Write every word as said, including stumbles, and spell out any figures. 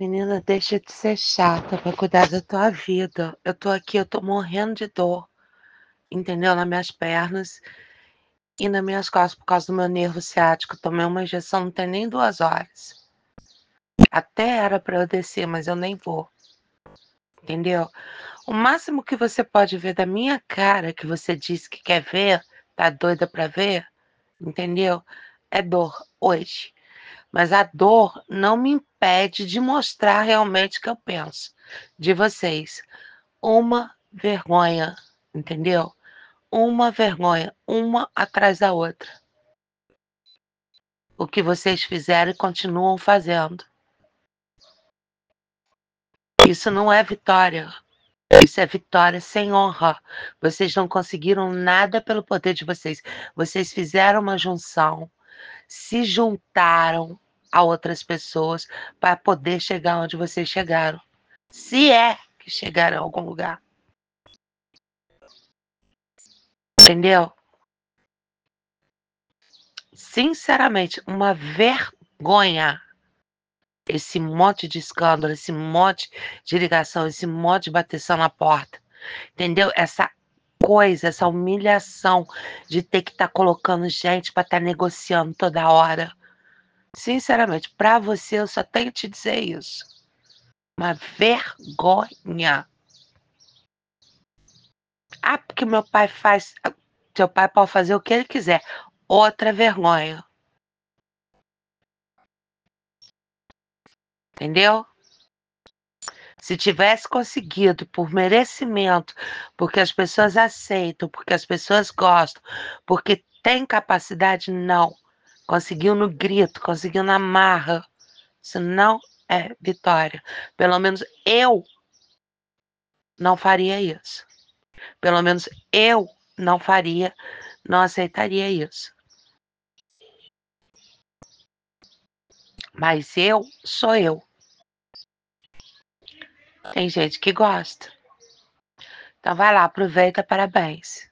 Menina, deixa de ser chata pra cuidar da tua vida. Eu tô aqui, eu tô morrendo de dor, entendeu? Nas minhas pernas e nas minhas costas por causa do meu nervo ciático. Tomei uma injeção não tem nem duas horas. Até era pra eu descer, mas eu nem vou. Entendeu? O máximo que você pode ver da minha cara, que você disse que quer ver, tá doida pra ver, entendeu? É dor hoje. Mas a dor não me impede de mostrar realmente o que eu penso de vocês. Uma vergonha, entendeu? Uma vergonha, uma atrás da outra. O que vocês fizeram e continuam fazendo. Isso não é vitória. Isso é vitória sem honra. Vocês não conseguiram nada pelo poder de vocês. Vocês fizeram uma junção, se juntaram a outras pessoas para poder chegar onde vocês chegaram. Se é que chegaram a algum lugar. Entendeu? Sinceramente, uma vergonha. Esse monte de escândalo, esse monte de ligação, esse monte de bateção na porta. Entendeu? Essa coisa, essa humilhação de ter que estar tá colocando gente para estar tá negociando toda hora. Sinceramente, para você eu só tenho que te dizer isso. Uma vergonha. Ah, porque meu pai faz. Seu pai pode fazer o que ele quiser. Outra vergonha. Entendeu? Se tivesse conseguido por merecimento, porque as pessoas aceitam, porque as pessoas gostam, porque tem capacidade, não. Conseguiu no grito, conseguiu na marra. Isso não é vitória. Pelo menos eu não faria isso. Pelo menos eu não faria, não aceitaria isso. Mas eu sou eu. Tem gente que gosta. Então vai lá, aproveita, parabéns.